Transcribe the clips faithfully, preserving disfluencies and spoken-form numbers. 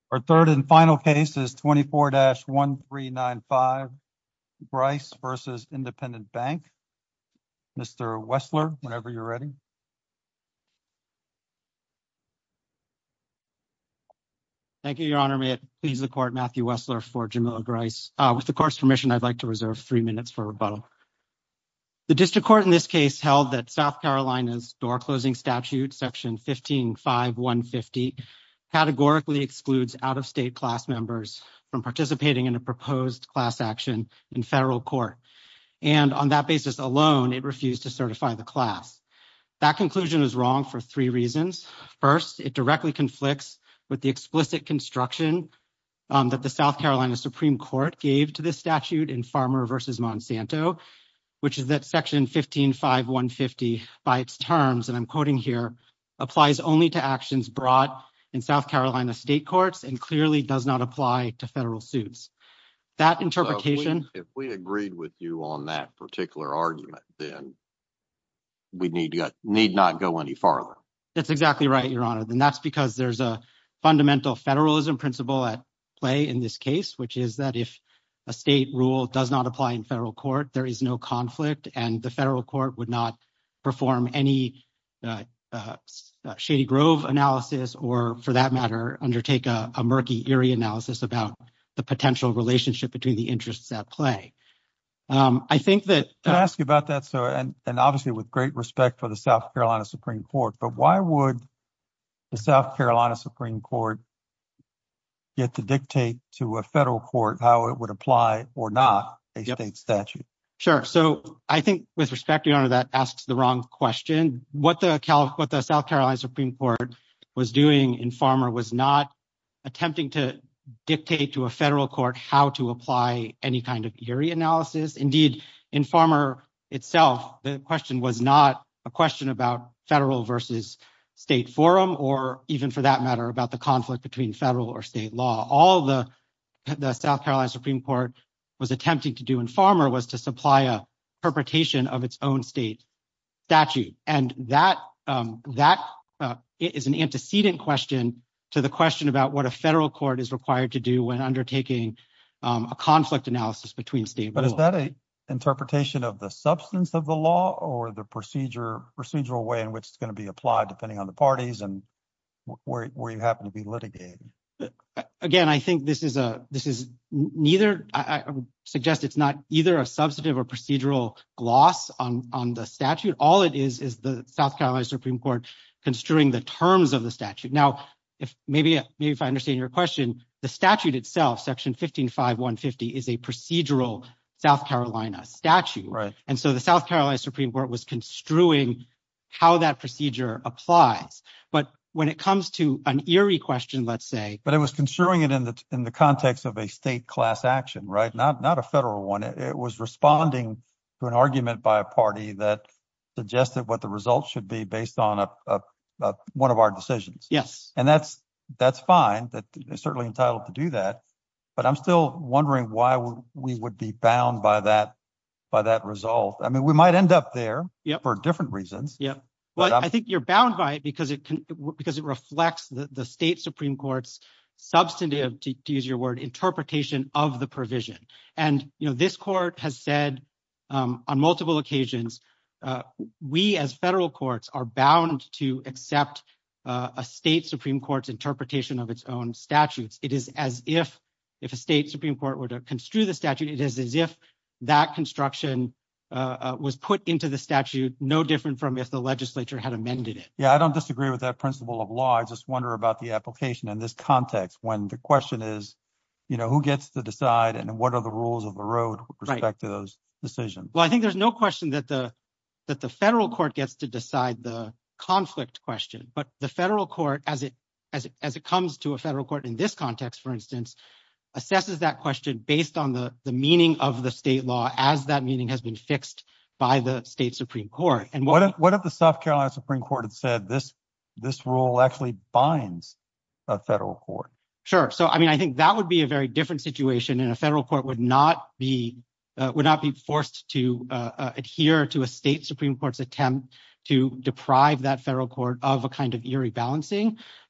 Our third and final case is twenty-four dash one three nine five, Grice versus Independent Bank. Mister Wessler, whenever you're ready. Thank you, Your Honor. May it please the court, Matthew Wessler for Jamila Grice. Uh, with the court's permission, I'd like to reserve three minutes for rebuttal. The district court in this case held that South Carolina's door closing statute, section fifteen five one fifty, categorically excludes out-of-state class members from participating in a proposed class action in federal court. And on that basis alone, it refused to certify the class. That conclusion is wrong for three reasons. First, it directly conflicts with the explicit construction um, that the South Carolina Supreme Court gave to this statute in Farmer versus Monsanto, which is that section fifteen five one fifty, by its terms, and I'm quoting here, applies only to actions brought in South Carolina state courts and clearly does not apply to federal suits. That interpretation... So if, we, if we agreed with you on that particular argument, then we need, to, need not go any farther. That's exactly right, Your Honor. And that's because there's a fundamental federalism principle at play in this case, which is that if a state rule does not apply in federal court, there is no conflict, and the federal court would not perform any uh, uh, Shady Grove analysis or, for that matter, undertake a, a murky Erie analysis about the potential relationship between the interests at play. Um, I think that... Uh, Can I ask you about that? So, and, and obviously with great respect for the South Carolina Supreme Court, but why would the South Carolina Supreme Court get to dictate to a federal court how it would apply or not a yep. state statute? Sure. So I think with respect, Your Honor, that asks the wrong question. What the Cal- what the South Carolina Supreme Court was doing in Farmer was not attempting to dictate to a federal court how to apply any kind of Erie analysis. Indeed, in Farmer itself, the question was not a question about federal versus state forum, or even for that matter, about the conflict between federal or state law. All the, the South Carolina Supreme Court was attempting to do in Farmer was to supply a interpretation of its own state statute. And that, um, that uh, is an antecedent question to the question about what a federal court is required to do when undertaking um, a conflict analysis between state but rules. But is that a interpretation of the substance of the law or the procedure procedural way in which it's going to be applied depending on the parties and where where you happen to be litigating? Again, I think this is a this is neither. I, I would suggest it's not either a substantive or procedural gloss on on the statute. All it is is the South Carolina Supreme Court construing the terms of the statute. Now, if maybe maybe if I understand your question, the statute itself, section fifteen five one fifty, is a procedural South Carolina statute. Right. And so the South Carolina Supreme Court was construing how that procedure applies. But when it comes to an Erie question, let's say. But it was construing it in the in the context of a state class action, right? Not not a federal one. It, it was responding to an argument by a party that suggested what the results should be based on a, a, a one of our decisions. Yes. And that's that's fine. That they're certainly entitled to do that. But I'm still wondering why we would be bound by that by that result. I mean, we might end up there yep. for different reasons. Yep. Well, I think you're bound by it because it can, because it reflects the, the state Supreme Court's substantive, to, to use your word, interpretation of the provision. And, you know, this court has said um, on multiple occasions, uh, we as federal courts are bound to accept uh, a state Supreme Court's interpretation of its own statutes. It is as if if a state Supreme Court were to construe the statute, it is as if that construction Uh, uh, was put into the statute, no different from if the legislature had amended it. Yeah, I don't disagree with that principle of law. I just wonder about the application in this context when the question is, you know, who gets to decide and what are the rules of the road with respect right. to those decisions? Well, I think there's no question that the that the federal court gets to decide the conflict question, but the federal court, as it as it as it comes to a federal court in this context, for instance, assesses that question based on the, the meaning of the state law as that meaning has been fixed by the state Supreme Court. And what, what, if, what if the South Carolina Supreme Court had said this this rule actually binds a federal court? Sure. So, I mean, I think that would be a very different situation, and a federal court would not be uh, would not be forced to uh, uh, adhere to a state Supreme Court's attempt to deprive that federal court of a kind of Erie balancing.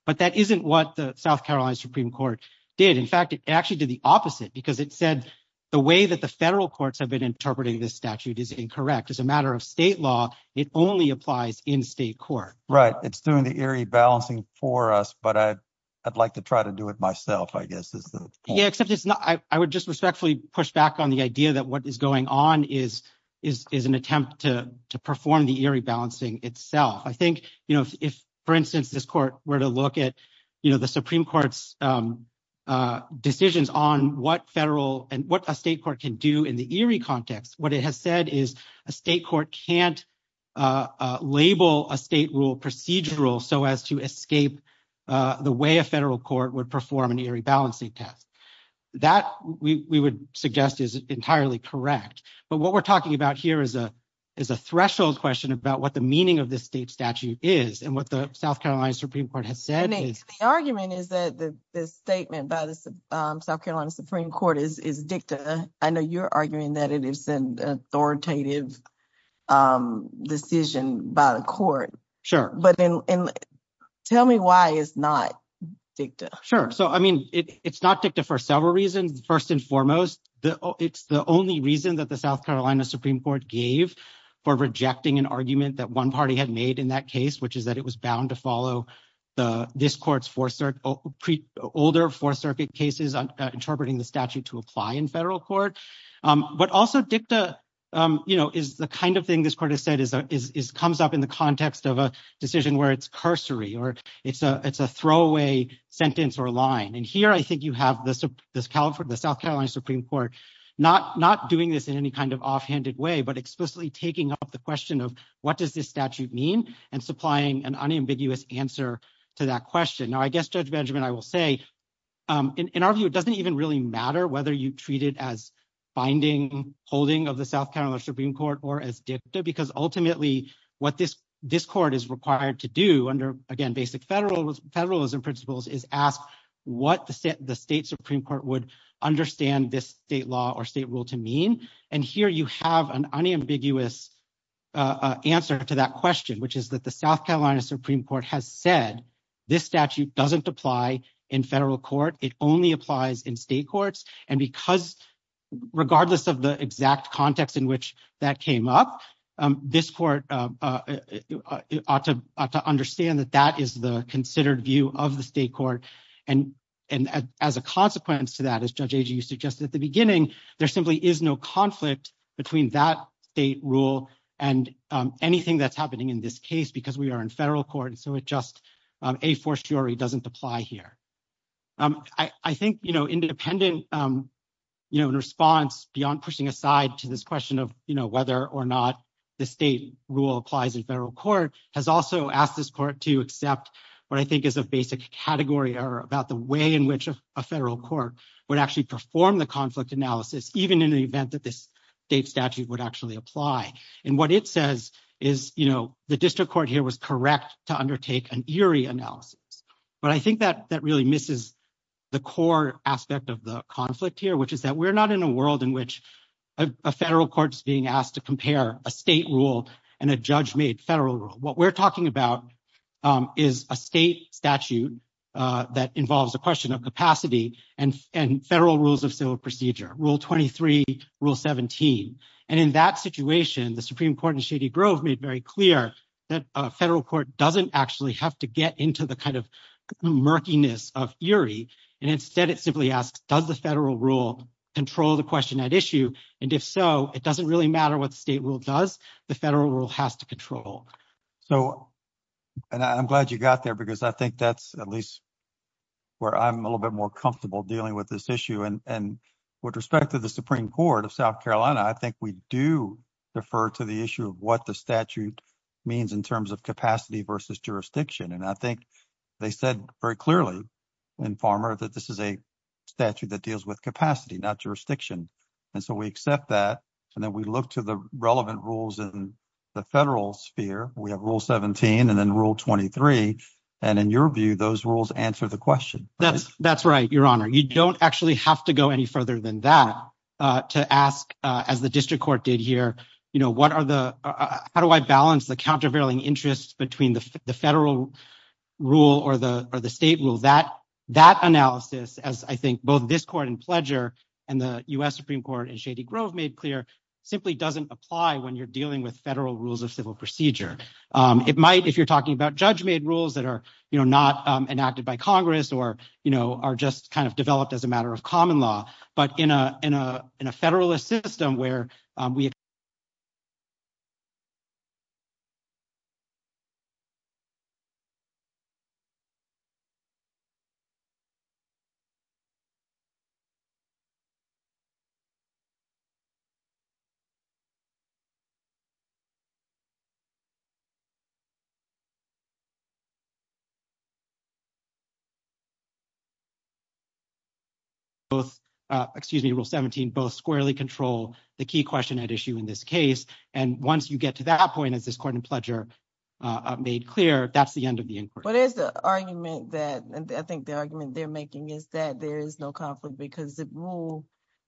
But that isn't what the South Carolina Supreme Court did. In fact, it actually did the opposite, because it said the way that the federal courts have been interpreting this statute is incorrect. As a matter of state law, it only applies in state court. Right. It's doing the Erie balancing for us, but I'd, I'd like to try to do it myself, I guess, is the point. Yeah, except it's not. I, I would just respectfully push back on the idea that what is going on is is is an attempt to to perform the Erie balancing itself. I think, you know, if, if for instance, this court were to look at, you know, the Supreme Court's um, uh, decisions on what federal and what a state court can do in the Erie context, what it has said is a state court can't uh, uh, label a state rule procedural so as to escape uh, the way a federal court would perform an Erie balancing test. That we, we would suggest is entirely correct. But what we're talking about here is a is a threshold question about what the meaning of this state statute is, and what the South Carolina Supreme Court has said. The, is, the argument is that the, the statement by the um, South Carolina Supreme Court is is dicta. I know you're arguing that it is an authoritative um, decision by the court. Sure. But in, in tell me why it's not dicta. Sure. So, I mean, it, it's not dicta for several reasons. First and foremost, the, it's the only reason that the South Carolina Supreme Court gave for rejecting an argument that one party had made in that case, which is that it was bound to follow the this court's Fourth Circuit, pre, older Fourth Circuit cases on uh, interpreting the statute to apply in federal court. Um, but also dicta, um, you know, is the kind of thing this court has said is, a, is is comes up in the context of a decision where it's cursory or it's a it's a throwaway sentence or line. And here, I think you have this this California, the South Carolina Supreme Court not not doing this in any kind of offhanded way, but explicitly taking up the question of what does this statute mean and supplying an unambiguous answer to that question. Now, I guess, Judge Benjamin, I will say, um, in, in our view, it doesn't even really matter whether you treat it as binding holding of the South Carolina Supreme Court or as dicta, because ultimately what this this court is required to do under, again, basic federal federalism principles is ask what the state, the state Supreme Court would understand this state law or state rule to mean. And here you have an unambiguous uh, uh, answer to that question, which is that the South Carolina Supreme Court has said this statute doesn't apply in federal court. It only applies in state courts. And because regardless of the exact context in which that came up, um, this court uh, uh, uh, ought to ought to understand that that is the considered view of the state court. And and as a consequence to that, as Judge Agee, you suggested at the beginning, there simply is no conflict between that state rule and um, anything that's happening in this case, because we are in federal court. And so it just um, a fortiori doesn't apply here. Um, I, I think, you know, independent, um, you know, in response beyond pushing aside to this question of, you know, whether or not the state rule applies in federal court, has also asked this court to accept what I think is a basic category error about the way in which a, a federal court would actually perform the conflict analysis, even in the event that this state statute would actually apply. And what it says is, you know, the district court here was correct to undertake an Erie analysis. But I think that that really misses the core aspect of the conflict here, which is that we're not in a world in which a, a federal court is being asked to compare a state rule and a judge-made federal rule. What we're talking about um, is a state statute uh, that involves a question of capacity and, and federal rules of civil procedure, Rule twenty-three, Rule seventeen. And in that situation, the Supreme Court in Shady Grove made very clear that a federal court doesn't actually have to get into the kind of murkiness of Erie. And instead, it simply asks, does the federal rule control the question at issue? And if so, it doesn't really matter what the state rule does. The federal rule has to control. So, and I'm glad you got there, because I think that's at least where I'm a little bit more comfortable dealing with this issue. And, and with respect to the Supreme Court of South Carolina, I think we do defer to the issue of what the statute means in terms of capacity versus jurisdiction. And I think they said very clearly in Farmer that this is a statute that deals with capacity, not jurisdiction. And so we accept that. And then we look to the relevant rules in the federal sphere. We have Rule seventeen and then Rule twenty-three. And in your view, those rules answer the question. Right? That's that's right, Your Honor. You don't actually have to go any further than that uh, to ask, uh, as the district court did here, you know, what are the uh, how do I balance the countervailing interests between the, the federal rule or the or the state rule, that that analysis, as I think both this court in Pledger and the U S Supreme Court in Shady Grove made clear, simply doesn't apply when you're dealing with federal rules of civil procedure. Um, it might if you're talking about judge-made rules that are, you know, not um, enacted by Congress or, you know, are just kind of developed as a matter of common law. But in a in a in a federalist system where um, we both, uh, excuse me, Rule seventeen, both squarely control the key question at issue in this case. And once you get to that point, as this court in Pledger uh, made clear, that's the end of the inquiry. But there's the argument that, and I think the argument they're making is that there is no conflict because the rule,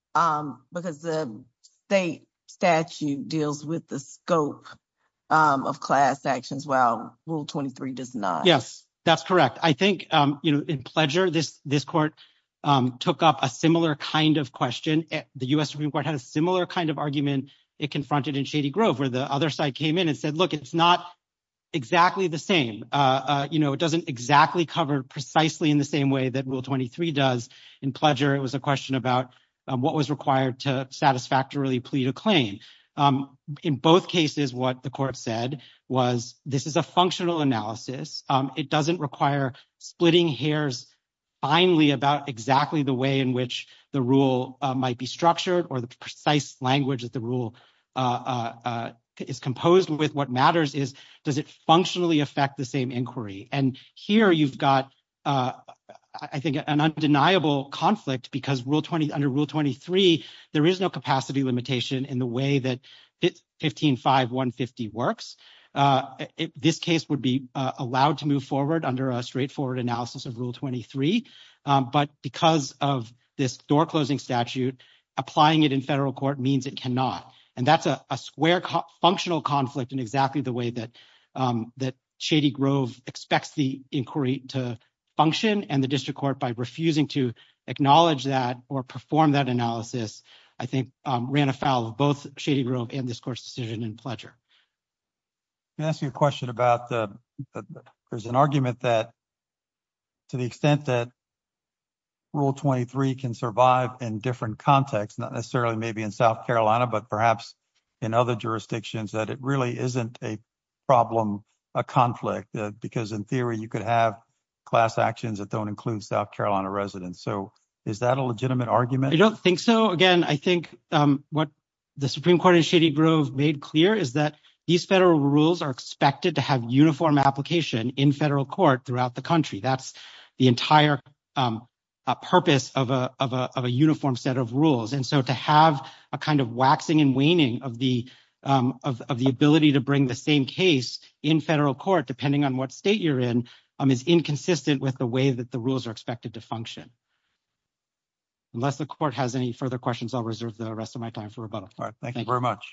um, because the state statute deals with the scope um, of class actions, while Rule twenty-three does not. Yes, that's correct. I think, um, you know, in Pledger, this this court um, took up a similar kind of question. The U S Supreme Court had a similar kind of argument it confronted in Shady Grove, where the other side came in and said, look, it's not exactly the same. Uh, uh, you know, it doesn't exactly cover precisely in the same way that Rule twenty-three does. In Pledger, it was a question about um, what was required to satisfactorily plead a claim. Um, in both cases, what the court said was this is a functional analysis. Um, it doesn't require splitting hairs finely about exactly the way in which the rule uh, might be structured or the precise language that the rule uh, uh, uh, is composed with. What matters is, does it functionally affect the same inquiry? And here you've got, uh, I think, an undeniable conflict because Rule twenty under Rule twenty-three, there is no capacity limitation in the way that fifteen five one fifty works. Uh, it, this case would be uh, allowed to move forward under a straightforward analysis of Rule twenty-three. Um, but because of this door closing statute, applying it in federal court means it cannot. And that's a, a square co- functional conflict in exactly the way that um, that Shady Grove expects the inquiry to function, and the district court, by refusing to acknowledge that or perform that analysis, I think um, ran afoul of both Shady Grove and this court's decision in Pledger. Let me ask you a question about the, the there's an argument that to the extent that Rule twenty-three can survive in different contexts, not necessarily maybe in South Carolina, but perhaps in other jurisdictions, that it really isn't a problem, a conflict, uh, because in theory you could have class actions that don't include South Carolina residents. So is that a legitimate argument? I don't think so. Again, I think um, what the Supreme Court in Shady Grove made clear is that these federal rules are expected to have uniform application in federal court throughout the country. That's the entire um, uh, purpose of a, of a of a uniform set of rules. And so to have a kind of waxing and waning of the um, of, of the ability to bring the same case in federal court, depending on what state you're in, um, is inconsistent with the way that the rules are expected to function. Unless the court has any further questions, I'll reserve the rest of my time for rebuttal. All right. Thank, Thank you very much.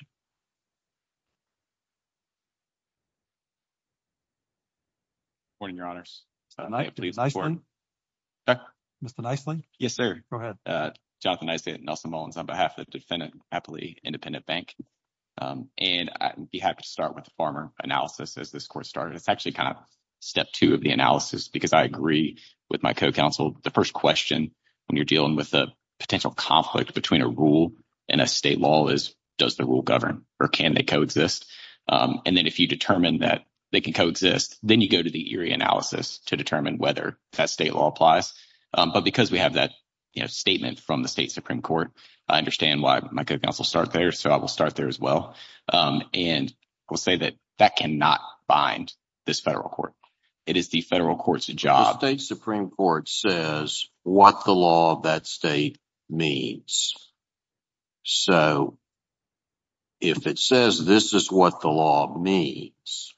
Morning, Your Honors. Uh, Ni- please Nicely? Okay. Mister Nicely? Yes, sir. Go ahead. Uh, Jonathan Nicely at Nelson Mullins on behalf of the defendant, Appley Independent Bank. Um, and I'd be happy to start with the farmer analysis as this court started. It's actually kind of step two of the analysis because I agree with my co-counsel. The first question when you're dealing with a potential conflict between a rule and a state law is, does the rule govern or can they coexist? Um, and then if you determine that they can coexist, then you go to the Erie analysis to determine whether that state law applies. Um, but because we have that, you know, statement from the state Supreme Court, I understand why my co-counsel start there. So I will start there as well. Um, and I will say that that cannot bind this federal court. It is the federal court's job. The state Supreme Court says what the law of that state means. So if it says this is what the law means,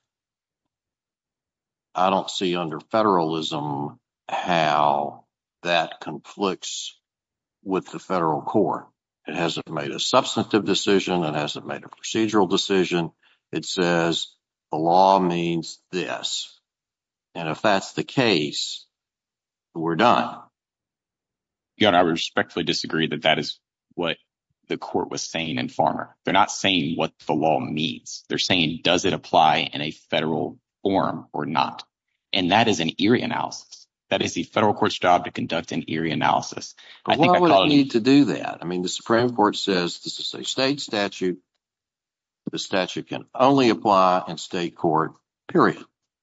I don't see under federalism how that conflicts with the federal court. It hasn't made a substantive decision. It hasn't made a procedural decision. It says the law means this. And if that's the case, we're done. Your Honor, I respectfully disagree that that is what the court was saying in Farmer. They're not saying what the law means. They're saying, does it apply in a federal form or not? And that is an Erie analysis. That is the federal court's job to conduct an Erie analysis. But I think why I would call it it need to do that? I mean, the Supreme Court says this is a state statute. The statute can only apply in state court, period.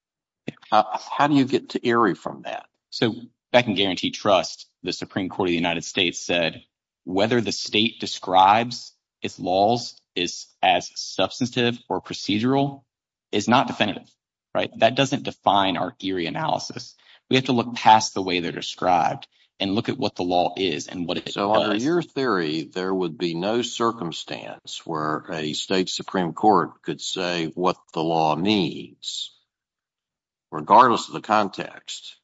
How, how do you get to Erie from that? So back in Guaranteed Trust, the Supreme Court of the United States said whether the state describes its laws is as substantive or procedural is not definitive, right? That doesn't define our Erie analysis. We have to look past the way they're described and look at what the law is and what it So does. under your theory, there would be no circumstance where a state Supreme Court could say what the law means, regardless of the context,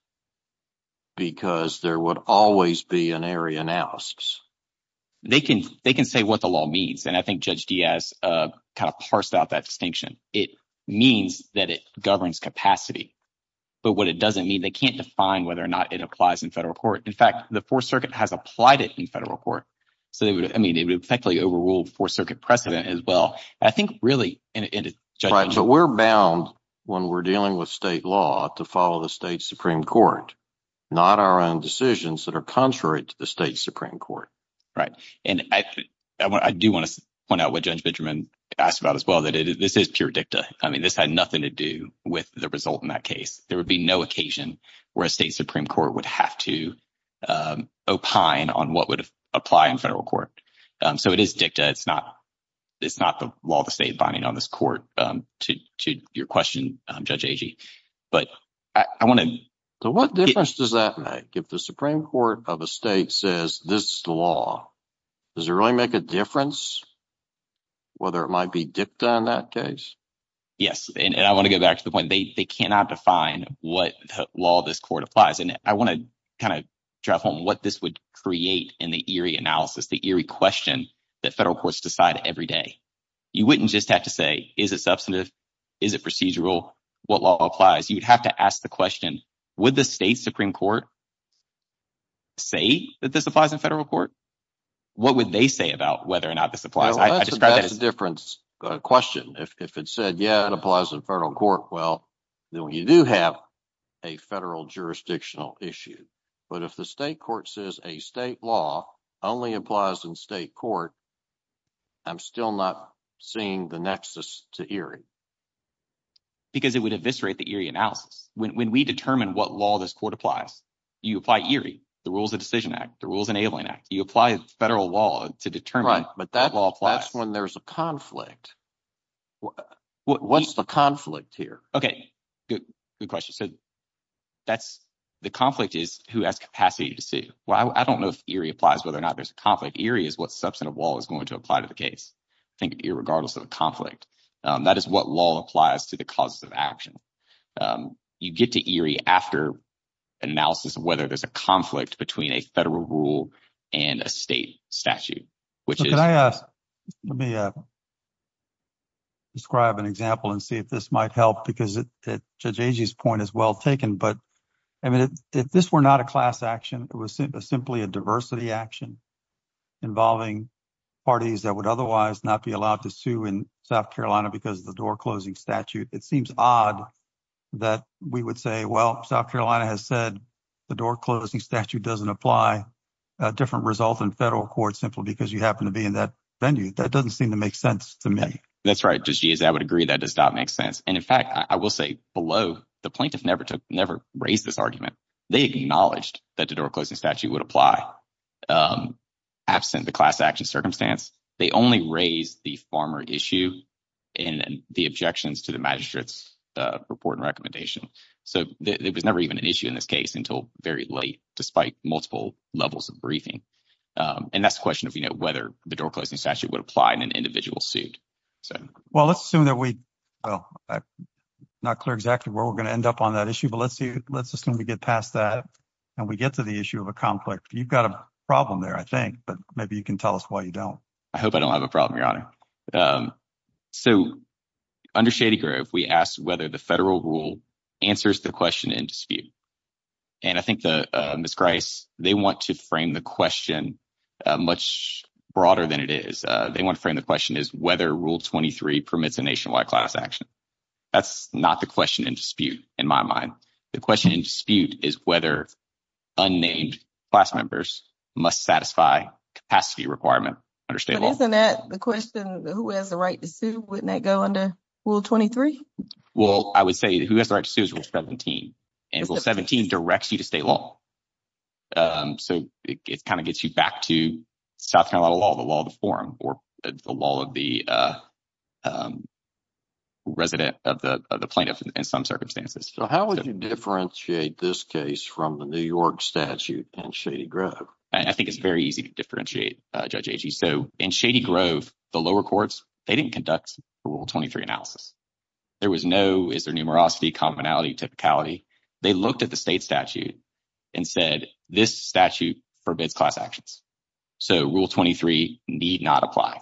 because there would always be an Erie analysis. They can they can say what the law means. And I think Judge Diaz uh, kind of parsed out that distinction. It means that it governs capacity. But what it doesn't mean, they can't define whether or not it applies in federal court. In fact, the Fourth Circuit has applied it in federal court. So they would, I mean, it would effectively overrule Fourth Circuit precedent as well. And I think really in, in a judgment. Right, but we're bound when we're dealing with state law to follow the state Supreme Court, not our own decisions that are contrary to the state Supreme Court. Right. And I, I, want, I do want to point out what Judge Benjamin asked about as well, that it, this is pure dicta. I mean, this had nothing to do with the result in that case. There would be no occasion where a state Supreme Court would have to um, opine on what would apply in federal court. Um, so it is dicta. It's not it's not the law of the state binding on this court, um, to, to your question, um, Judge Agee. But I, I want to. So what difference does that make if the Supreme Court of a state says this is the law? Does it really make a difference whether it might be dicta in that case? Yes. And, and I want to go back to the point. They they cannot define what the law of this court applies. And I want to kind of drive home what this would create in the Erie analysis, the Erie question that federal courts decide every day. You wouldn't just have to say, is it substantive? Is it procedural? What law applies? You would have to ask the question, would the state Supreme Court say that this applies in federal court? What would they say about whether or not this applies? Well, I, I that's describe a, that that's as a different uh, question. If, if it said, yeah, it applies in federal court, well, then you do have a federal jurisdictional issue. But if the state court says a state law only applies in state court, I'm still not seeing the nexus to Erie. Because it would eviscerate the Erie analysis. When when we determine what law this court applies, you apply Erie, the Rules of Decision Act, the Rules Enabling Act. You apply federal law to determine right, but that, what law applies. That's when there's a conflict. What, what, what's the conflict here? Okay, good good question. So that's the conflict is who has capacity to sue. Well, I, I don't know if Erie applies whether or not there's a conflict. Erie is what substantive law is going to apply to the case. I think irregardless of the conflict. Um, that is what law applies to the causes of action. Um, you get to Erie after an analysis of whether there's a conflict between a federal rule and a state statute. Which so is. Can I ask? Let me uh, describe an example and see if this might help, because it, it, Judge Agee's point is well taken. But I mean, it, if this were not a class action, it was sim- simply a diversity action involving parties that would otherwise not be allowed to sue in South Carolina because of the door closing statute. It seems odd that we would say, well, South Carolina has said the door closing statute doesn't apply, a different result in federal court simply because you happen to be in that venue. That doesn't seem to make sense to me. That's right, Judge Diaz. I would agree that does not make sense. And in fact, I, I will say below, the plaintiff never took, never raised this argument. They acknowledged that the door closing statute would apply. Um, absent the class action circumstance, they only raised the Farmer issue and the objections to the magistrate's uh, report and recommendation. So th- there was never even an issue in this case until very late, despite multiple levels of briefing. Um, and that's the question of, you know, whether the door closing statute would apply in an individual suit. So, well, let's assume that we, well, I'm not clear exactly where we're going to end up on that issue, but let's see, let's assume we get past that and we get to the issue of a conflict. You've got a problem there, I think, but maybe you can tell us why you don't. I hope I don't have a problem, Your Honor. Um, so under Shady Grove, we asked whether the federal rule answers the question in dispute. And I think the uh, Miz Grice, they want to frame the question uh, much broader than it is. Uh, they want to frame the question as whether Rule twenty-three permits a nationwide class action. That's not the question in dispute in my mind. The question in dispute is whether unnamed class members must satisfy capacity requirement under state But law. isn't that the question, who has the right to sue? Wouldn't that go under Rule twenty-three? Well, I would say who has the right to sue is Rule seventeen. And Rule seventeen directs you to state law. Um, so it, it kind of gets you back to South Carolina law, the law of the forum, or the law of the uh, um, resident of the of the plaintiff in, in some circumstances. So how would so, you differentiate this case from the New York statute in Shady Grove? I think it's very easy to differentiate, uh, Judge Agee. So in Shady Grove, the lower courts, they didn't conduct a Rule twenty-three analysis. There was no, is there numerosity, commonality, typicality? They looked at the state statute and said, this statute forbids class actions. So Rule twenty-three need not apply.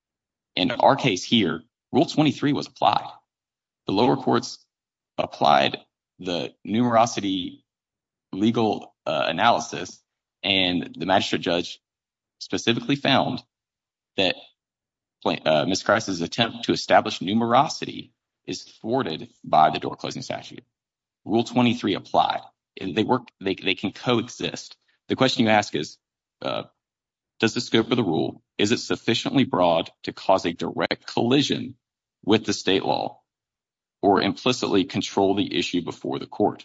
In our case here, Rule twenty-three was applied. The lower courts applied the numerosity legal uh, analysis, and the magistrate judge specifically found that uh, Miz Grice's attempt to establish numerosity is thwarted by the door closing statute. Rule twenty-three applied. They work. They they can coexist. The question you ask is, uh, does the scope of the rule, is it sufficiently broad to cause a direct collision with the state law, or implicitly control the issue before the court?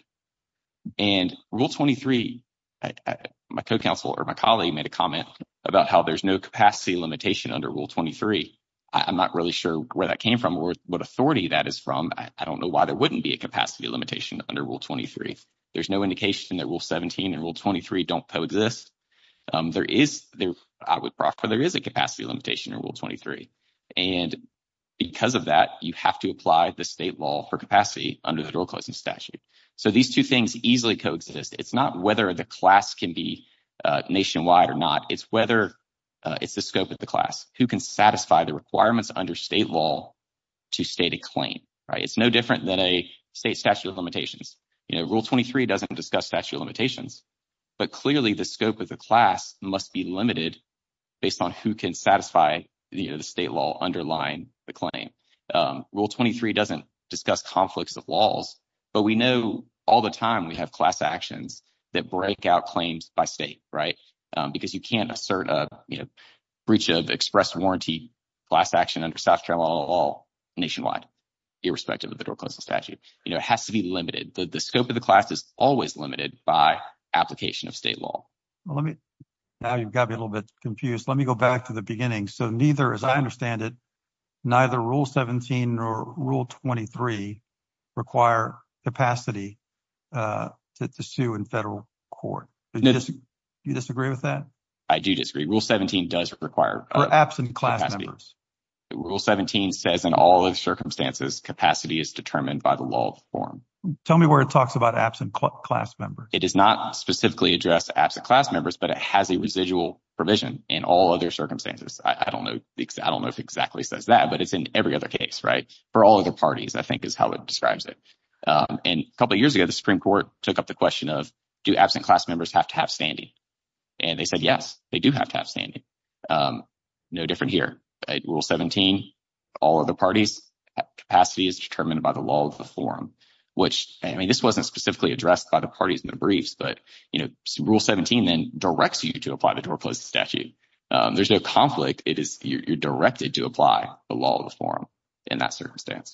And Rule twenty-three, I, I, my co-counsel or my colleague made a comment about how there's no capacity limitation under Rule twenty-three. I, I'm not really sure where that came from or what authority that is from. I, I don't know why there wouldn't be a capacity limitation under Rule twenty-three. There's no indication that Rule seventeen and Rule twenty-three don't coexist. Um, there is, there, I would proffer there is a capacity limitation in Rule twenty-three. And because of that, you have to apply the state law for capacity under the door closing statute. So these two things easily coexist. It's not whether the class can be uh, nationwide or not. It's whether uh, it's the scope of the class. Who can satisfy the requirements under state law to state a claim, right? It's no different than a state statute of limitations. You know, Rule twenty-three doesn't discuss statute of limitations, but clearly the scope of the class must be limited based on who can satisfy, you know, the state law underlying the claim. Um, Rule twenty-three doesn't discuss conflicts of laws, but we know all the time we have class actions that break out claims by state, right? Um, because you can't assert a, you know, breach of express warranty class action under South Carolina law nationwide, irrespective of the door closing statute. You know, it has to be limited. The, the scope of the class is always limited by application of state law. Well, let me, now you've got me a little bit confused. Let me go back to the beginning. So neither, as I understand it, neither Rule seventeen nor Rule twenty-three require capacity uh, to, to sue in federal court. Do you, no, dis- you disagree with that? I do disagree. Rule seventeen does require uh, for absent class capacity. members. Rule seventeen says in all other circumstances, capacity is determined by the law of the forum. Tell me where it talks about absent cl- class members. It does not specifically address absent class members, but it has a residual provision in all other circumstances. I, I don't know. I don't know if it exactly says that, but it's in every other case, right? For all other parties, I think is how it describes it. Um, and a couple of years ago, the Supreme Court took up the question of, do absent class members have to have standing? And they said, yes, they do have to have standing. Um, no different here. Uh, Rule seventeen, all other parties, capacity is determined by the law of the forum, which, I mean, this wasn't specifically addressed by the parties in the briefs, but, you know, Rule seventeen then directs you to apply the door closing statute. Um, there's no conflict. It is, you're, you're directed to apply the law of the forum in that circumstance.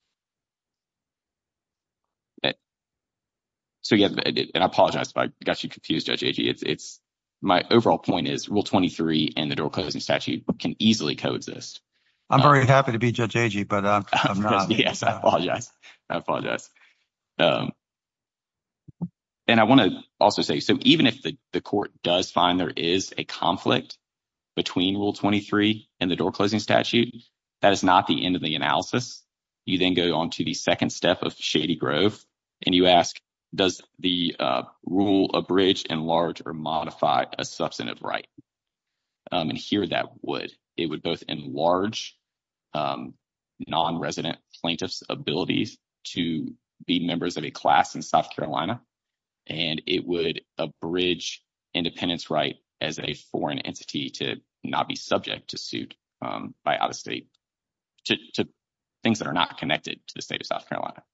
So, yeah, and I apologize if I got you confused, Judge Agee. It's, it's, my overall point is Rule twenty-three and the door closing statute can easily coexist. I'm very um, happy to be Judge Agee, but uh, I'm not. Yes, I apologize. I apologize. Um, and I want to also say, so even if the, the court does find there is a conflict between Rule twenty-three and the door closing statute, that is not the end of the analysis. You then go on to the second step of Shady Grove, and you ask, does the uh, rule abridge, enlarge, or modify a substantive right? Um, and here that would. It would both enlarge um, non-resident plaintiffs' abilities to be members of a class in South Carolina, and it would abridge independence right as a foreign entity to not be subject to suit um, by out-of-state to, to things that are not connected to the state of South Carolina.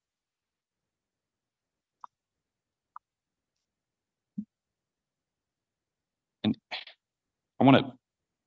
And I want to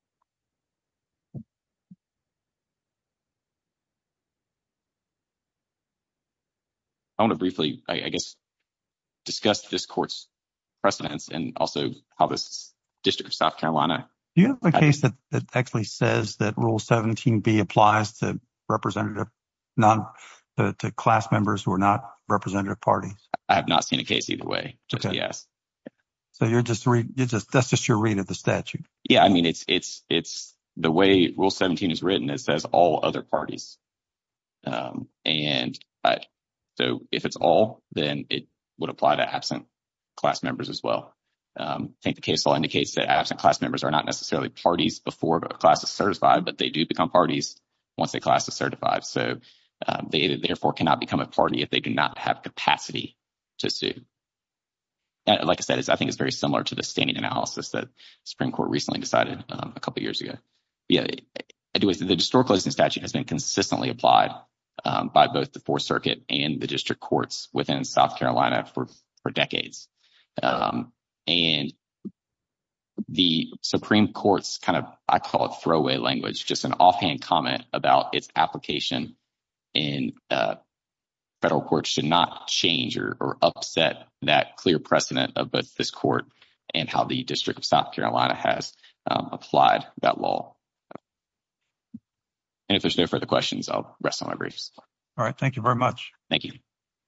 I want to briefly, I, I guess, discuss this court's precedents and also how this District of South Carolina. Do you have a case that, that actually says that Rule seventeen B applies to representative non to, to class members who are not representative parties? I have not seen a case either way. Just Okay. yes. So you're just read you just that's just your read of the statute. Yeah, I mean it's it's it's the way Rule seventeen is written. It says all other parties, um, and I, so if it's all, then it would apply to absent class members as well. Um, I think the case law indicates that absent class members are not necessarily parties before a class is certified, but they do become parties once a class is certified. So um, they therefore cannot become a party if they do not have capacity to sue. And like I said, it's, I think it's very similar to the standing analysis that the Supreme Court recently decided um, a couple of years ago. Yeah, I do. The historical listing statute has been consistently applied um, by both the Fourth Circuit and the district courts within South Carolina for, for decades. Um, and the Supreme Court's kind of, I call it throwaway language, just an offhand comment about its application in uh, federal courts should not change or, or upset that clear precedent of both this court and how the District of South Carolina has um, applied that law. And if there's no further questions, I'll rest on my briefs. All right. Thank you very much. Thank you.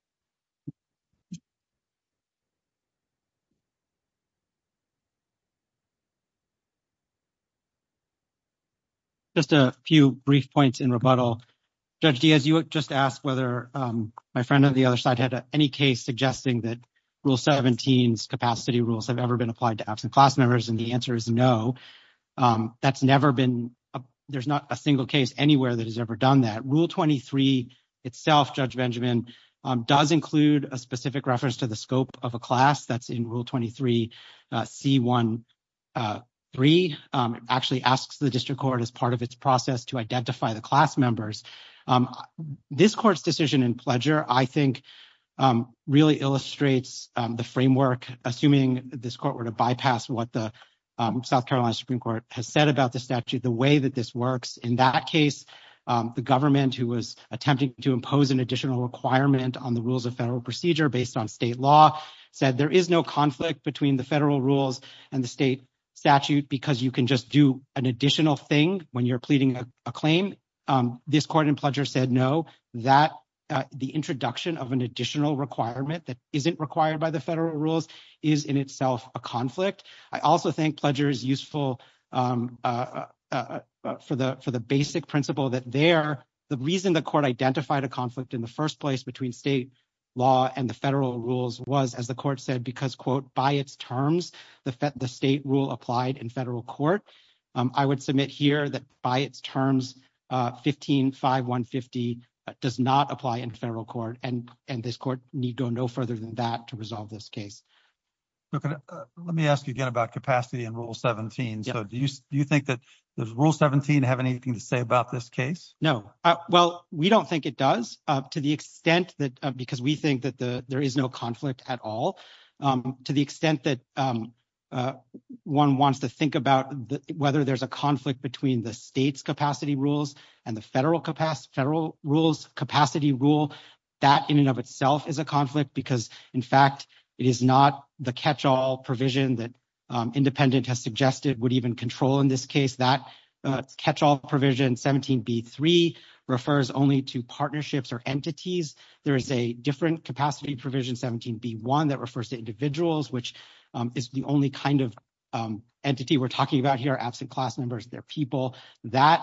Just a few brief points in rebuttal. Judge Diaz, you just asked whether um, my friend on the other side had a, any case suggesting that Rule seventeen's capacity rules have ever been applied to absent class members, and the answer is no. Um, that's never been, a, there's not a single case anywhere that has ever done that. Rule twenty-three itself, Judge Benjamin, um, does include a specific reference to the scope of a class. That's in Rule twenty-three uh, C one uh, three. Um, it actually asks the district court as part of its process to identify the class members. Um, this court's decision in Pledger, I think, um, really illustrates um, the framework, assuming this court were to bypass what the um, South Carolina Supreme Court has said about the statute, the way that this works. In that case, um, the government, who was attempting to impose an additional requirement on the rules of federal procedure based on state law, said there is no conflict between the federal rules and the state statute because you can just do an additional thing when you're pleading a, a claim. Um, this court in Pledger said no, that uh, the introduction of an additional requirement that isn't required by the federal rules is in itself a conflict. I also think Pledger is useful um, uh, uh, uh, for the for the basic principle that there, the reason the court identified a conflict in the first place between state law and the federal rules was, as the court said, because, quote, by its terms, the, fe- the state rule applied in federal court. Um, I would submit here that by its terms, uh, fifteen five one fifty uh, does not apply in federal court, and, and this court need go no further than that to resolve this case. Look, uh, let me ask you again about capacity in Rule seventeen. Yep. So do you do you think that does Rule seventeen have anything to say about this case? No. Uh, well, we don't think it does, uh, to the extent that uh, because we think that the there is no conflict at all. Um, to the extent that um, uh, one wants to think about the, whether there's a conflict between the state's capacity rules and the federal capacity federal rules capacity rule, that in and of itself is a conflict because, in fact, it is not the catch-all provision that um, Independent has suggested would even control in this case. That uh, catch-all provision seventeen B three refers only to partnerships or entities. There is a different capacity provision, seventeen B one, that refers to individuals, which um, is the only kind of um, entity we're talking about here, absent class members, they're people. That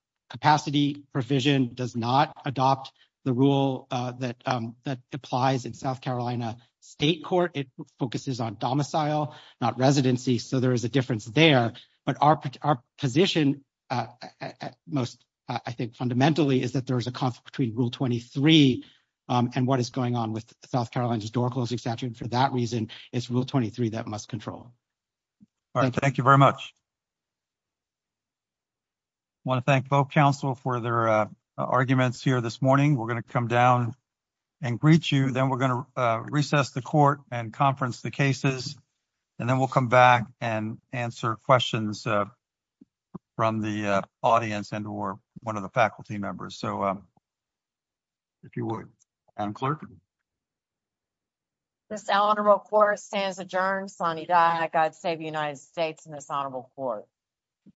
capacity provision does not adopt the rule uh, that um, that applies in South Carolina state court. It focuses on domicile, not residency. So there is a difference there. But our our position, uh, at most, uh, I think, fundamentally, is that there is a conflict between Rule twenty-three um, and what is going on with South Carolina's door closing statute. For that reason, it's Rule twenty-three that must control. All right, Thank you. thank you very much. I want to thank both counsel for their uh, arguments here this morning. We're going to come down and greet you. Then we're going to uh, recess the court and conference the cases. And then we'll come back and answer questions uh, from the uh, audience and or one of the faculty members. So um, if you would, Madam Clerk. This honorable court stands adjourned. Sonny Die. God save the United States and this honorable court.